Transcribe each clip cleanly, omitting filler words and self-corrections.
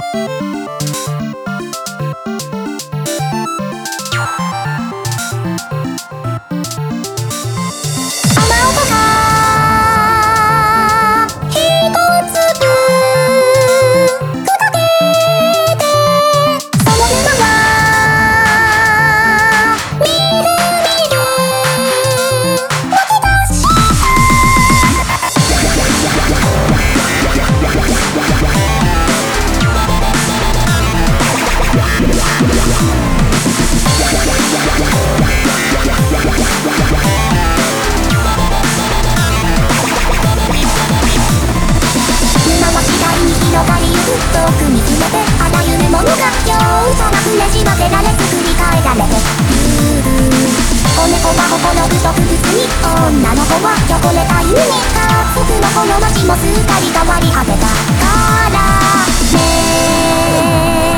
女の子は汚れた夢が僕のこの街もすっかり変わり果てたからね。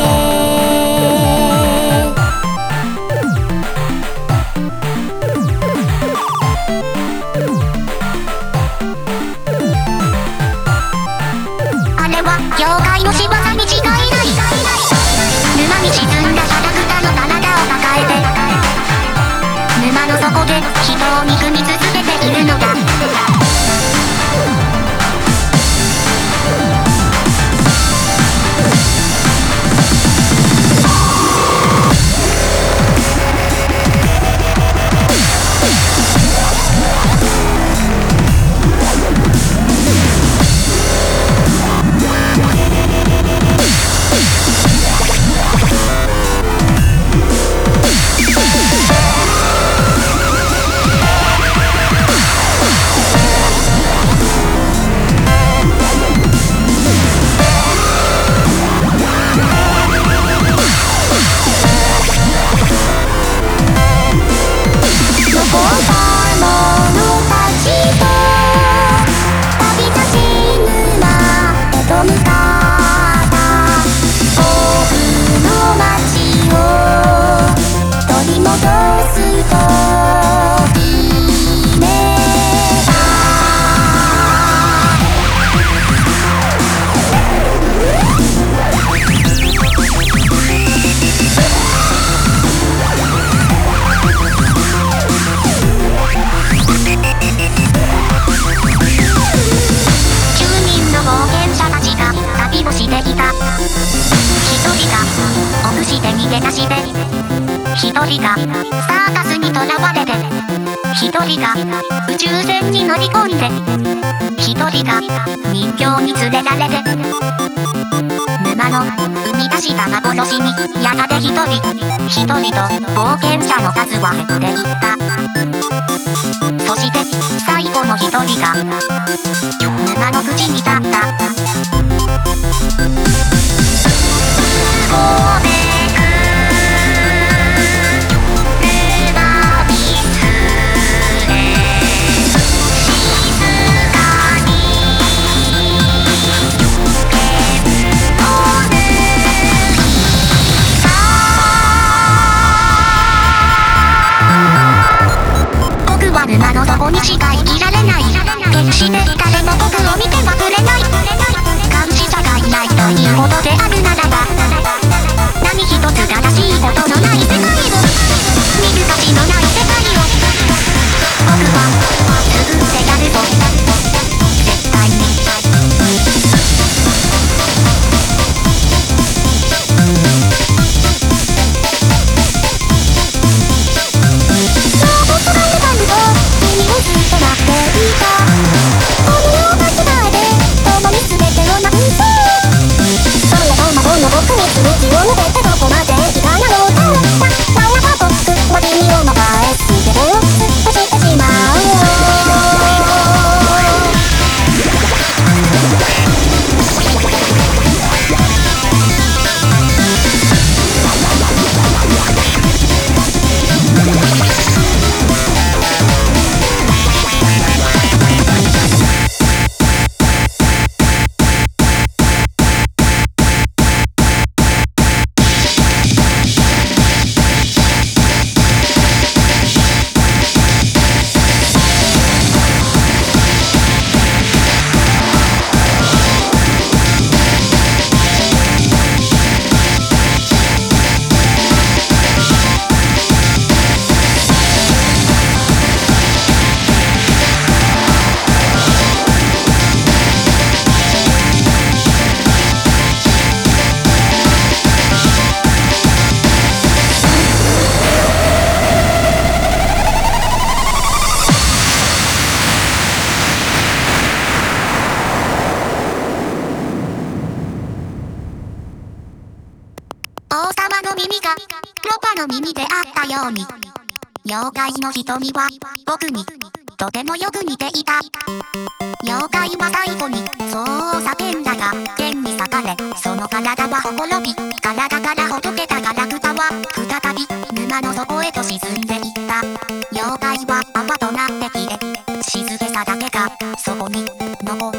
あれは業界の仕業に違いない。沼に沈んだキャラクターの体を抱えて沼の底で人を憎み続けているのだ。一人がサーカスにとらわれて、一人が宇宙船に乗り込んで、一人が人形に連れられて、沼の生み出した幻にやがて一人と冒険者の数は減っていった。そして最後の一人が沼の口に立った。沼の底にしか生きられない。決して誰も僕を見てはくれない。監視者がいないということであるならば、何一つ正しいことのない世界を、見る価値のない世界を僕は作ってやるぞ、絶対に。ずっと待っていた。 王様の耳がロバの耳であったように、妖怪の瞳は僕にとてもよく似ていた。妖怪は最後にそう叫んだが天に裂かれ、その体はほころび、体からほどけたガラクタは再び沼の底へと沈んでいった。妖怪は泡となって消え、静けさだけがそこに残った。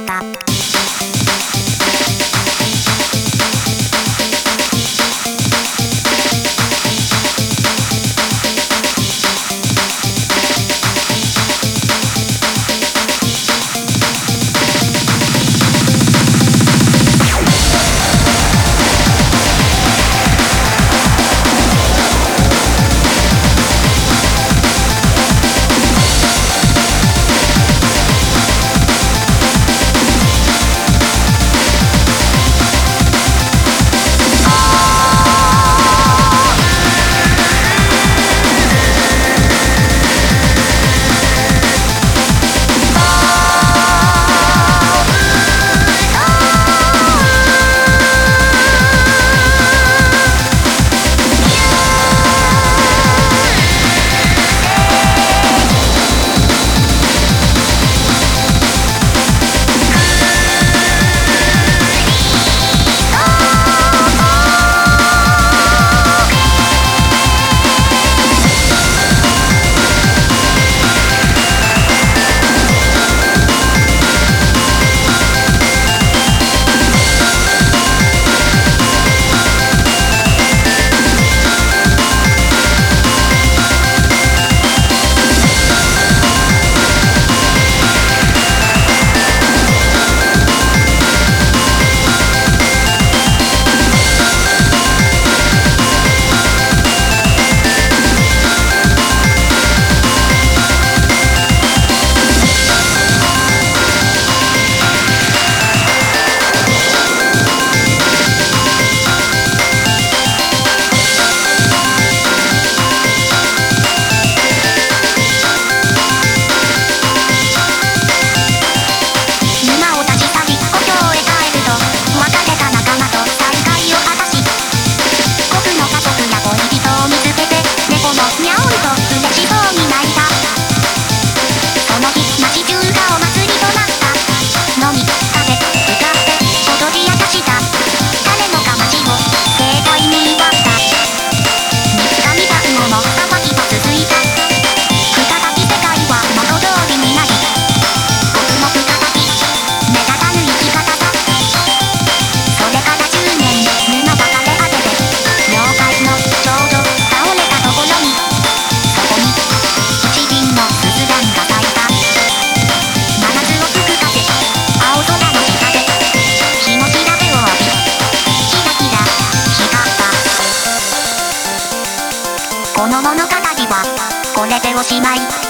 この物語はこれでおしまい。